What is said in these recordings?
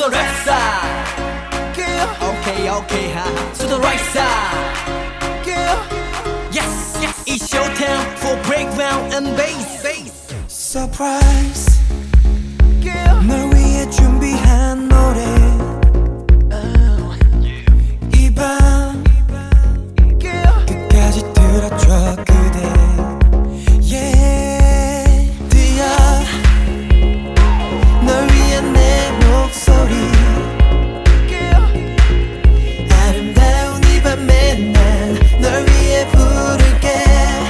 the left side. Okay, okay, to the right side. Yes, yes, it's your time for breakdown and bass. Surprise, 널 위해 준비한 노래. 이 밤 끝까지 들어줘 그대. Yeah, 들려 널 위한 내 목소리. 아름다운 이 밤에 난 널 위해 부를게.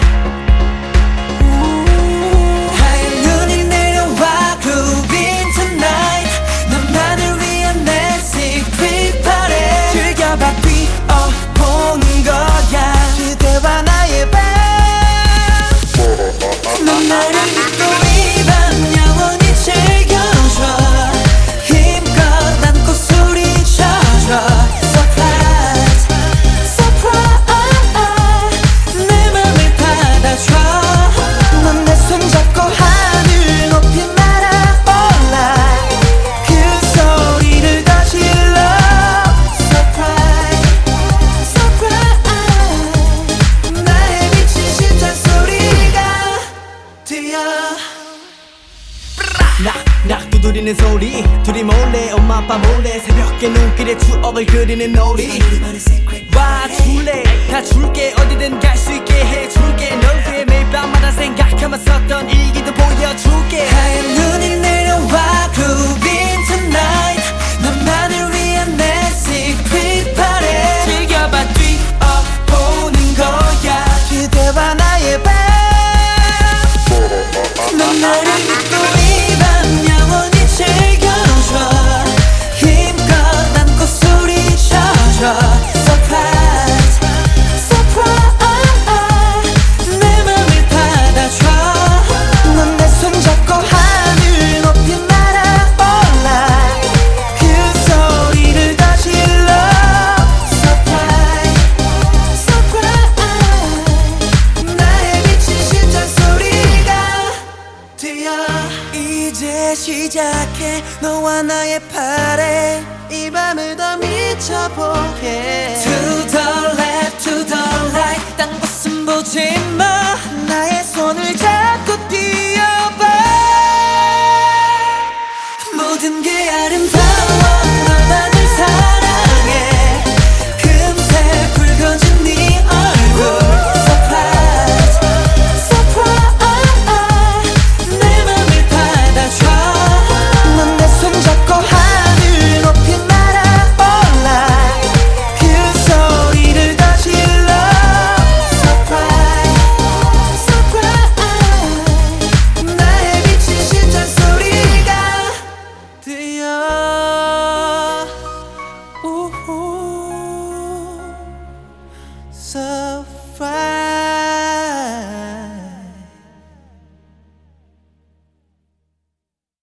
낙 두드리는 소리 둘이 몰래 엄마 아빠 몰래 새벽에 눈길에 추억을 그리는 놀이. 와 줄래 다 줄게 어디든 갈 수 있게 해줄게. 널 위해 매일 밤마다 생각하며 썼던 일기도 보여줄게. 하얀 눈이 내려와 grooving tonight. 너만을 위한 내 secret party. 즐겨봐 뛰어보는 거야 그대와 나의 밤. 넌 나를 믿고 이 밤 영원히 즐겨줘. 힘껏 안고 소리쳐줘. Surprise, surprise. 내 맘을 받아줘. 넌 내 손잡고 하늘 높이 날아올라. 그 소리를 더 질러. Surprise, surprise. 나의 미친 심장 소리가 들려. 이제 시작해 너와 나의 파래. 이 밤을 더 미쳐보게. To the left, to the right. 딴 곳은 보지 마. 나의 손을 잡고 뛰어봐. 모든 게 아름다워. 너만을 사랑해. 금세 붉어진 네 얼굴. Surprise, surprise. 내 맘을 받아줘. 넌 내 손잡고 하늘 높이 날아올라. 그 소리를 더 질러. Surprise, surprise. 나의 미친 심장 소리가 들려. 우후. Surprise.